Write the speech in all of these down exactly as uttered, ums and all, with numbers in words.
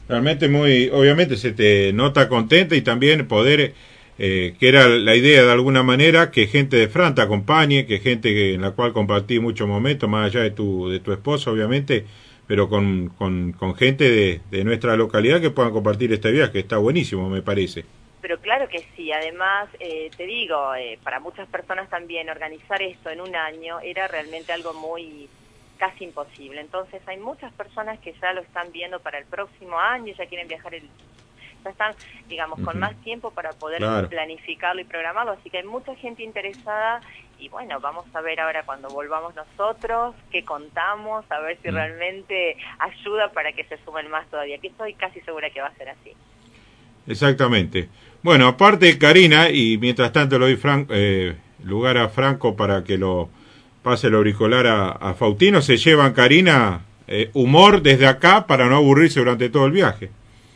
Realmente muy, obviamente se te nota contenta y también poder, eh, que era la idea de alguna manera, que gente de Fran te acompañe, que gente que, en la cual compartí muchos momentos, más allá de tu, de tu esposa, obviamente, pero con, con, con gente de, de nuestra localidad que puedan compartir este viaje, que está buenísimo, me parece. Pero claro que sí, además, eh, te digo, eh, para muchas personas también organizar esto en un año era realmente algo muy casi imposible. Entonces hay muchas personas que ya lo están viendo para el próximo año, ya quieren viajar, el, ya están, digamos, con Uh-huh. más tiempo para poder Claro. planificarlo y programarlo. Así que hay mucha gente interesada y bueno, vamos a ver ahora cuando volvamos nosotros, qué contamos, a ver si Uh-huh. realmente ayuda para que se sumen más todavía, que estoy casi segura que va a ser así. Exactamente. Bueno, aparte Karina, y mientras tanto le doy Fran, eh, lugar a Franco para que lo pase el auricular a, a Faustino, se llevan, Karina, eh, humor desde acá para no aburrirse durante todo el viaje.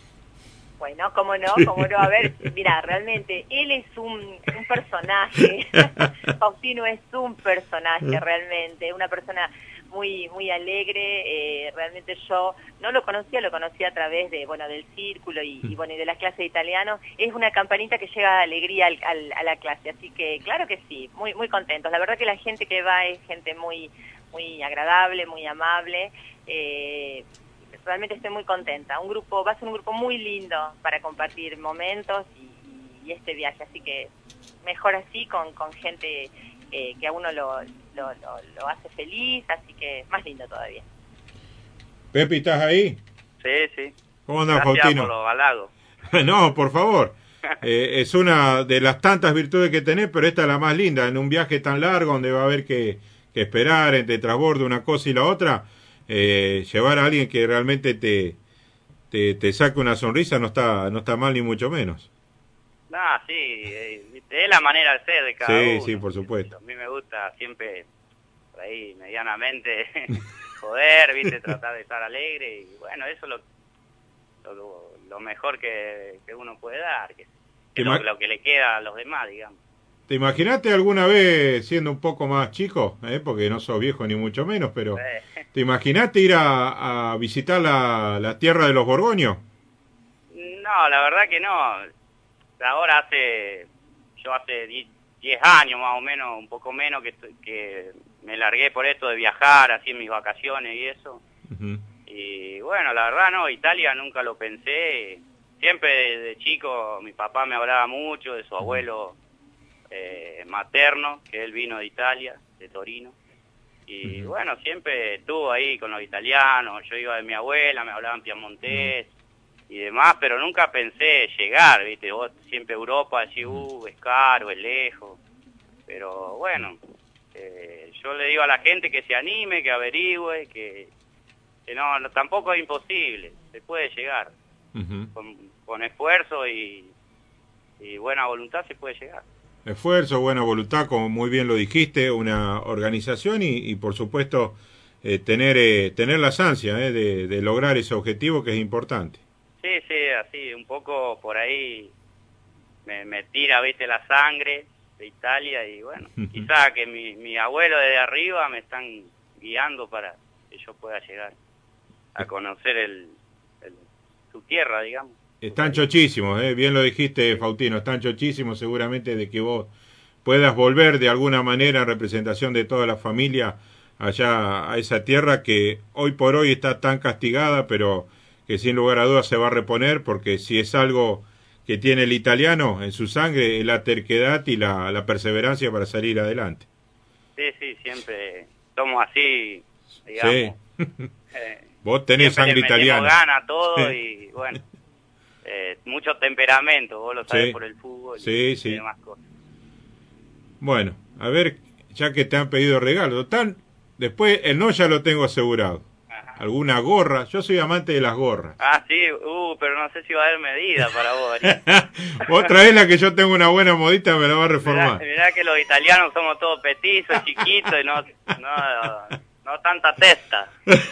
Bueno, cómo no, cómo no, a ver, mira, realmente, él es un, un personaje, Faustino es un personaje realmente, una persona muy muy alegre, eh, realmente yo no lo conocía, lo conocía a través de, bueno, del círculo y, y bueno, y de las clases de italiano, es una campanita que lleva alegría al, al, a la clase, así que claro que sí, muy muy contentos, la verdad que la gente que va es gente muy, muy agradable, muy amable, eh, realmente estoy muy contenta. Un grupo, va a ser un grupo muy lindo para compartir momentos y, y este viaje, así que mejor así con, con gente eh, que a uno lo, lo, lo, lo hace feliz, así que más lindo todavía. Pepi, ¿estás ahí? Sí, sí. ¿Cómo andas, Gracias Faustino? por los halagos. No, por favor. Eh, es una de las tantas virtudes que tenés, pero esta es la más linda. En un viaje tan largo donde va a haber que, que esperar entre transbordo una cosa y la otra, eh, llevar a alguien que realmente te, te, te saque una sonrisa no está, no está mal ni mucho menos. Ah, sí, eh, es la manera de ser de cada Sí, uno. sí, por supuesto. A mí me gusta siempre, por ahí, medianamente, joder, viste, tratar de estar alegre y bueno, eso es lo, lo, lo mejor que, que uno puede dar, que, que es lo, lo que le queda a los demás, digamos. ¿Te imaginaste alguna vez siendo un poco más chico? ¿Eh? Porque no sos viejo ni mucho menos, pero Eh. ¿te imaginaste ir a, a visitar la, la tierra de los Borgoños? No, la verdad que no. Ahora hace, yo hace diez años más o menos, un poco menos, que, que me largué por esto de viajar, así en mis vacaciones y eso. Uh-huh. Y bueno, la verdad no, Italia nunca lo pensé. Siempre desde chico mi papá me hablaba mucho de su abuelo eh, materno, que él vino de Italia, de Torino. Y uh-huh. bueno, siempre estuvo ahí con los italianos, yo iba de mi abuela, me hablaban piamontés. Uh-huh. Y demás, pero nunca pensé llegar, viste, vos siempre Europa, decís, uh, es caro, es lejos, pero bueno, eh, yo le digo a la gente que se anime, que averigüe, que, que no, no, tampoco es imposible, se puede llegar, uh-huh. con, con esfuerzo y, y buena voluntad se puede llegar. Esfuerzo, buena voluntad, como muy bien lo dijiste, una organización y, y por supuesto, eh, tener, eh, tener las ansias eh, de, de lograr ese objetivo que es importante. Sí, sí, así, un poco por ahí me, me tira, viste, la sangre de Italia y bueno, quizá que mi, mi abuelo desde arriba me están guiando para que yo pueda llegar a conocer el, el su tierra, digamos. Están chochísimos, eh, bien lo dijiste, Faustino, están chochísimos seguramente de que vos puedas volver de alguna manera en representación de toda la familia allá a esa tierra que hoy por hoy está tan castigada, pero que sin lugar a dudas se va a reponer, porque si es algo que tiene el italiano en su sangre, es la terquedad y la, la perseverancia para salir adelante. Sí, sí, siempre somos así, digamos. Sí. eh, Vos tenés sangre italiana. Gana todo y bueno, eh, mucho temperamento, vos lo sabés sí. por el fútbol sí, y, sí. y demás cosas. Bueno, a ver, ya que te han pedido regalo, tan después el no ya lo tengo asegurado. Alguna gorra, yo soy amante de las gorras. Ah, sí, uh, pero no sé si va a haber medida para vos. Otra vez la que yo tengo una buena modita me la va a reformar. Mirá, mirá que los italianos somos todos petizos, chiquitos y no, no, no tanta testa.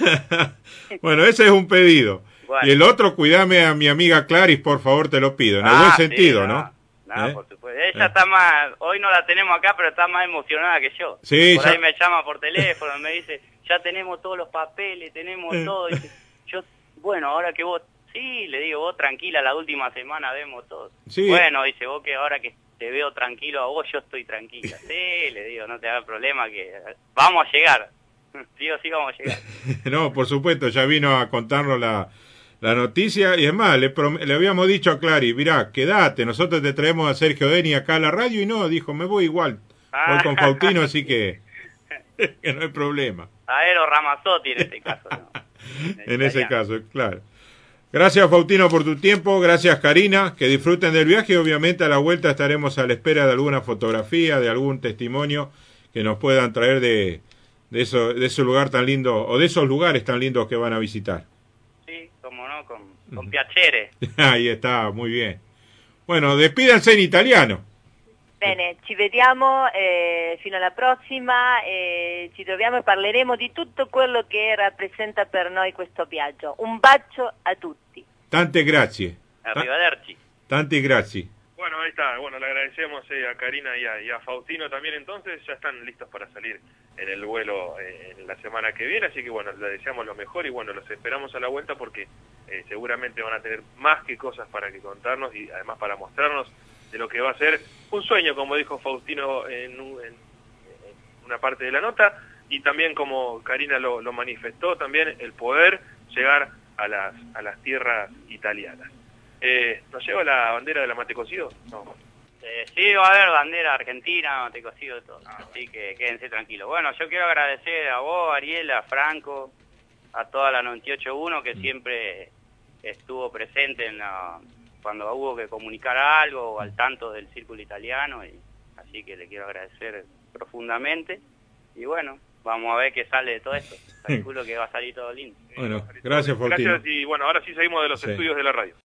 Bueno, ese es un pedido. Bueno. Y el otro, cuidame a mi amiga Claris, por favor, te lo pido, en ah, el buen sí, sentido, no, ¿no? No, ¿Eh? por supuesto. Ella ¿Eh? está más, hoy no la tenemos acá, pero está más emocionada que yo. Sí, por ya... ahí me llama por teléfono, me dice, ya tenemos todos los papeles, tenemos todo. Y yo, bueno, ahora que vos Sí, le digo, vos tranquila, la última semana vemos todo. Sí. Bueno, dice, vos que ahora que te veo tranquilo a vos, yo estoy tranquila. Sí, le digo, no te hagas problema, que vamos a llegar. Sí o sí vamos a llegar. No, por supuesto, ya vino a contarnos la, la noticia. Y es más, le, le habíamos dicho a Clary, mirá, quédate, nosotros te traemos a Sergio Deni acá a la radio. Y no, dijo, me voy igual. Voy con Faustino, así que, que no hay problema. Aero Ramazzotti en este caso, ¿no? En ese caso, claro. Gracias, Faustino, por tu tiempo. Gracias, Karina. Que disfruten del viaje. Obviamente, a la vuelta estaremos a la espera de alguna fotografía, de algún testimonio que nos puedan traer de, de, eso, de ese lugar tan lindo, o de esos lugares tan lindos que van a visitar. Sí, como no, con, con piacere. Ahí está, muy bien. Bueno, despídanse en italiano. Bene, ci vediamo eh, fino alla prossima, eh, ci troviamo e parleremo di tutto quello che rappresenta per noi questo viaggio. Un bacio a tutti. Tante grazie. Arrivederci. Tanti grazie. Bueno, ahí está. Bueno, le agradecemos eh, a Karina y a, y a Faustino también. Entonces ya están listos para salir en el vuelo eh, en la semana que viene. Así que bueno, les deseamos lo mejor y bueno, los esperamos a la vuelta porque eh, seguramente van a tener más que cosas para que contarnos y además para mostrarnos de lo que va a ser un sueño, como dijo Faustino en, un, en, en una parte de la nota, y también como Karina lo, lo manifestó, también el poder llegar a las, a las tierras italianas. Eh, ¿Nos lleva la bandera de la mate cocido? No. Eh, sí, va a haber bandera argentina, mate cocido, todo. Así que quédense tranquilos. Bueno, yo quiero agradecer a vos, Ariel, a Franco, a toda la noventa y ocho punto uno que siempre estuvo presente en la... cuando hubo que comunicar algo, al tanto del círculo italiano, y así que le quiero agradecer profundamente, y bueno, vamos a ver qué sale de todo esto, calculo que va a salir todo lindo. Bueno, gracias, Faustino. Gracias, y bueno, ahora sí seguimos de los Sí. estudios de la radio.